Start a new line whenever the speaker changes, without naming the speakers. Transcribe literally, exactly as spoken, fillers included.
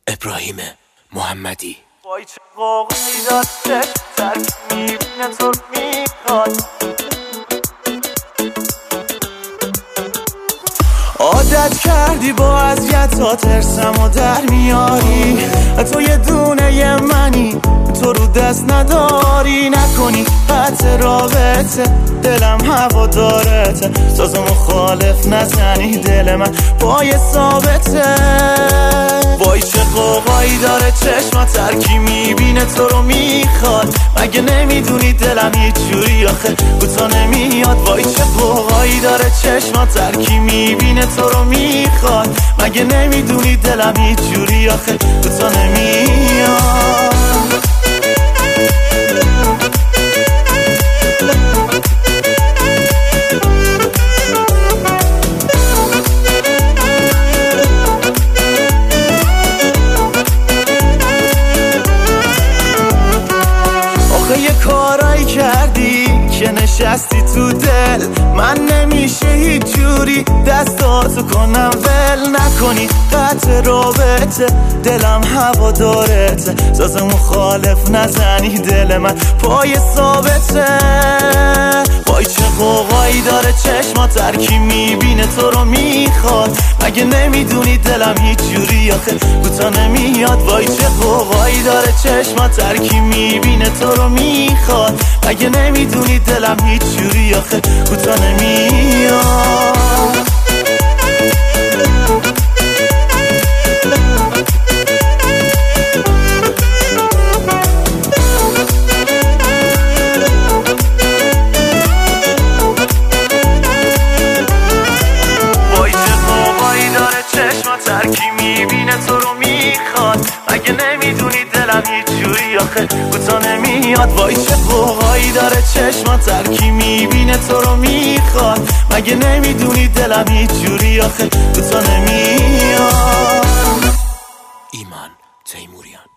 ابراهیم محمدی.
وای چه قوقایی داد چشم ترک میبینه تو میخواد، عادت کردی با اذیت‌ها ترسمو در میاری، تو یه دونه یه منی تو رو دست نداری، نکنی قطع رابطه دلم هوا دارته، ساز مخالف نزنی دل من پای ثابته. وای چه قوقایی داره چشما ترکی میبینه تو رو میخواد، مگه نمیدونی دلم هیچ جوری آخه کوتا نمیاد. وای چه قوقایی داره چشما ترکی میبینه تو رو میخواد، مگه نمیدونی دلم هیچ جوری آخه کوتا نمیاد. آخه یه کارایی کردی که نشستی تو دل من، نمیشه هیچ جوری دستاتو کنم ول، نکنی قطع رابطه دلم هوا دارته، ساز مخالف نزنی دل من پای ثابته. وای چه قوقایی داره چشما ترکی میبینه تو رو میخواد، مگه نمیدونی دلم هیچ جوری آخه کوتا نمیاد. وای چه قوقایی داره چشما ترکی میبینه تو رو میخواد، مگه نمیدونی دلم هیچ جوری آخه کوتا نمیاد. ترکی میبینه تو رو میخواد، مگه نمیدونی دلم هیچ جوری آخه کوتا نمیاد. وای چه قوقایی داره چشما ترکی میبینه تو رو میخواد، مگه نمیدونی دلم هیچ جوری آخه کوتا نمیاد.
ایمان تیموریان.